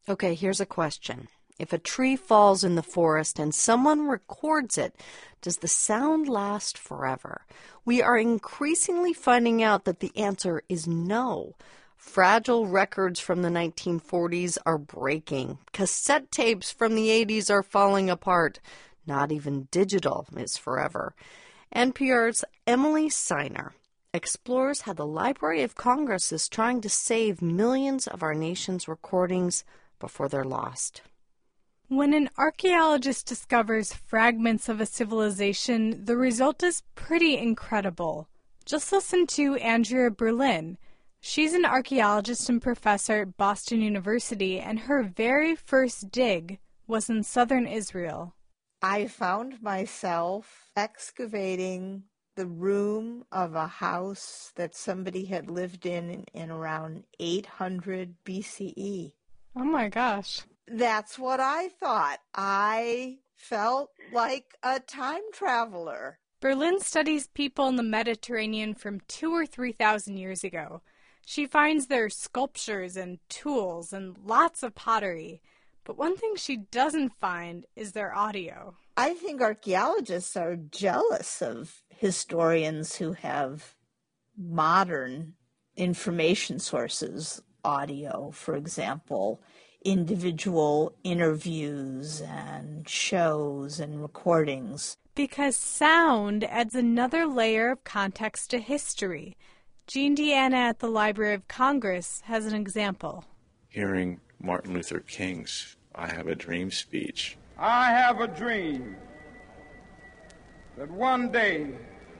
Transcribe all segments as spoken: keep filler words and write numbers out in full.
Okay, here's a question. If a tree falls in the forest and someone records it, does the sound last forever? We are increasingly finding out that the answer is no. Fragile records from the nineteen forties are breaking. Cassette tapes from the eighties are falling apart. Not even digital is forever. N P R's Emily Siner explores how the Library of Congress is trying to save millions of our nation's recordings before they're lost. When an archaeologist discovers fragments of a civilization, the result is pretty incredible. Just listen to Andrea Berlin. She's an archaeologist and professor at Boston University, and her very first dig was in southern Israel. I found myself excavating the room of a house that somebody had lived in in around eight hundred B C E. Oh my gosh. That's what I thought. I felt like a time traveler. Berlin studies people in the Mediterranean from two or three thousand years ago. She finds their sculptures and tools and lots of pottery. But one thing she doesn't find is their audio. I think archaeologists are jealous of historians who have modern information sources, audio, for example, individual interviews and shows and recordings. Because sound adds another layer of context to history. Jean Deanna at the Library of Congress has an example. Hearing Martin Luther King's I Have a Dream speech. I have a dream that one day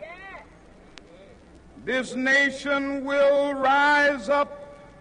this nation will rise up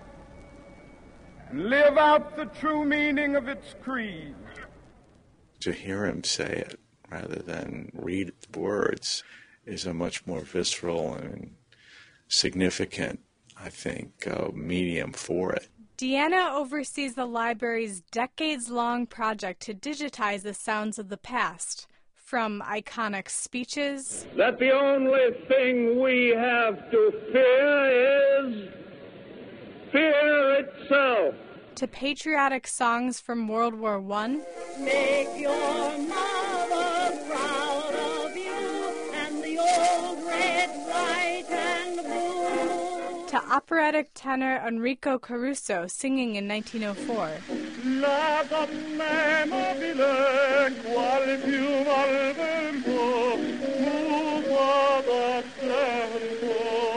and live out the true meaning of its creed. To hear him say it rather than read the words is a much more visceral and significant, I think, uh, medium for it. Deanna oversees the library's decades-long project to digitize the sounds of the past, from iconic speeches that the only thing we have to fear is fear itself, to patriotic songs from World War One. Make your mother proud of you and the old red, white, and blue. To operatic tenor Enrico Caruso singing in nineteen oh four. La donna mobile, qual più al vento, tu guarda sempre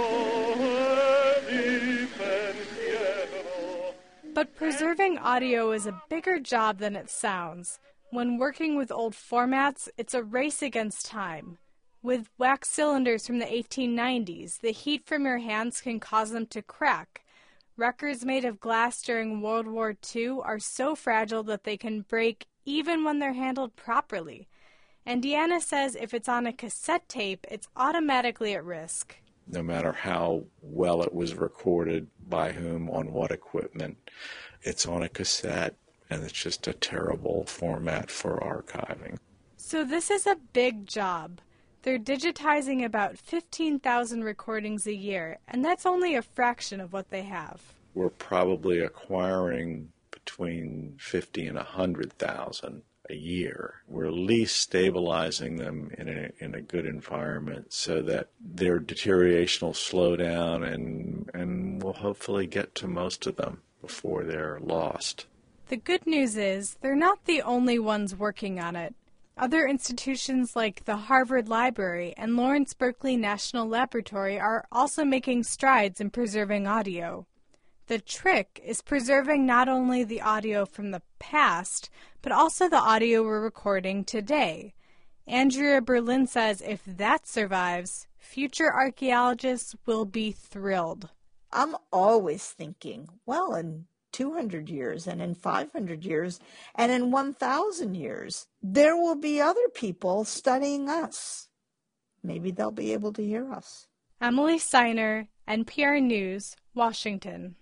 di pensiero. But preserving audio is a bigger job than it sounds. When working with old formats, it's a race against time. With wax cylinders from the eighteen nineties, the heat from your hands can cause them to crack. Records made of glass during World War Two are so fragile that they can break even when they're handled properly. And Deanna says if it's on a cassette tape, it's automatically at risk. No matter how well it was recorded, by whom, on what equipment, it's on a cassette, and it's just a terrible format for archiving. So this is a big job. They're digitizing about fifteen thousand recordings a year, and that's only a fraction of what they have. We're probably acquiring between fifty and one hundred thousand a year. We're at least stabilizing them in a, in a good environment so that their deterioration will slow down, and, and we'll hopefully get to most of them before they're lost. The good news is they're not the only ones working on it. Other institutions like the Harvard Library and Lawrence Berkeley National Laboratory are also making strides in preserving audio. The trick is preserving not only the audio from the past, but also the audio we're recording today. Andrea Berlin says if that survives, future archaeologists will be thrilled. I'm always thinking, well, in two hundred years and in five hundred years and in one thousand years, there will be other people studying us. Maybe they'll be able to hear us. Emily Siner, N P R News, Washington.